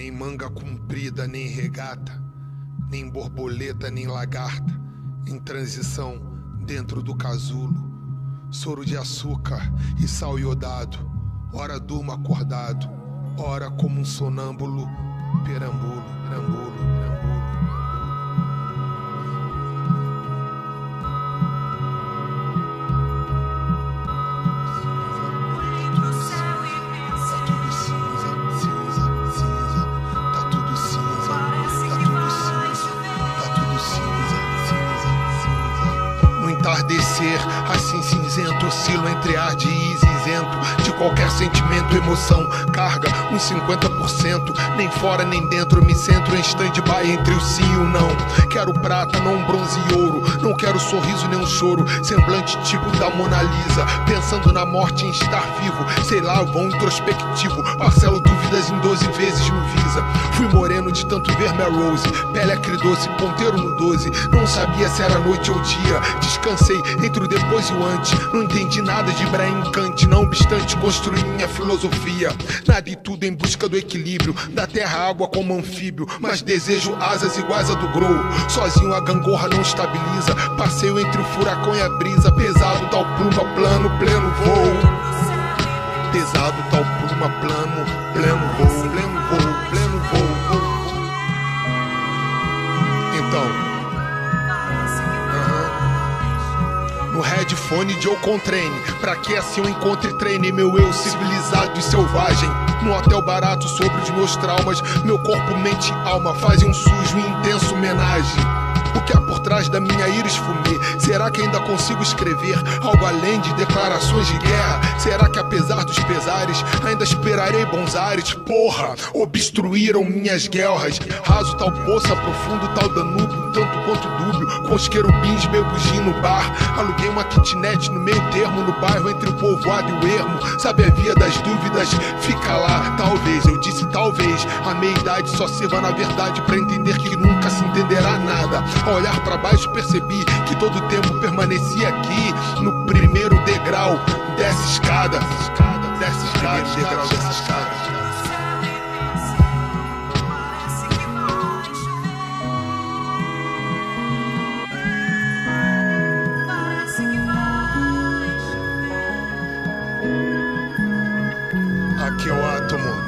Nem manga comprida, nem regata, nem borboleta, nem lagarta, em transição dentro do casulo. Soro de açúcar e sal iodado, ora durmo acordado, ora como um sonâmbulo, perambulo, perambulo, perambulo. Entardecer, assim cinzento, oscilo entre ar de isento de qualquer sentimento, emoção, carga, uns 50%, nem fora nem dentro, me centro em stand-by entre o sim e o não. Quero prata, não bronze e ouro, não quero sorriso nem um choro, semblante tipo da Mona Lisa, pensando na morte em estar vivo, sei lá, vão introspectivo, parcelo dúvidas em 12 vezes me visa. Fui moreno de tanto ver Melrose, pele acridoce, ponteiro no 12, não sabia se era noite ou dia, descansei entre o depois e o antes, não entendi nada de Ibrahim Kant, não obstante construí minha filosofia, nada e tudo em busca do equilíbrio, da terra água como anfíbio, mas desejo asas iguais a do Grow, sozinho a gangorra não estabiliza, passeio entre o furacão e a brisa, pesado tal pluma, plano, pleno voo, pesado tal pluma, plano, pleno voo, pleno voo, pleno voo. Então no headphone de eu Contraine, pra que assim eu encontre treine meu eu civilizado e selvagem. No hotel barato sobre os meus traumas, meu corpo, mente e alma fazem um sujo e intenso homenagem. O que há por trás da minha íris fumê? Será que ainda consigo escrever algo além de declarações de guerra? Será que apesar dos pesares ainda esperarei bons ares? Porra, obstruíram minhas guerras. Raso tal poça, profundo tal Danúbio, um tanto quanto dúbio, com os querubins meio buginho no bar. Aluguei uma kitnet no meio termo, no bairro entre o povoado e o ermo. Sabe a via das dúvidas? Fica lá, talvez, eu disse talvez. A meia-idade só sirva na verdade pra entender que nunca se entenderá nada. Ao olhar pra baixo percebi que todo o tempo permanecia aqui, no primeiro degrau dessa escada. Dessa escada, degrau dessa escada. Aqui é o átomo.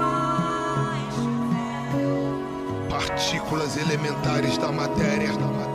Partículas elementares da matéria.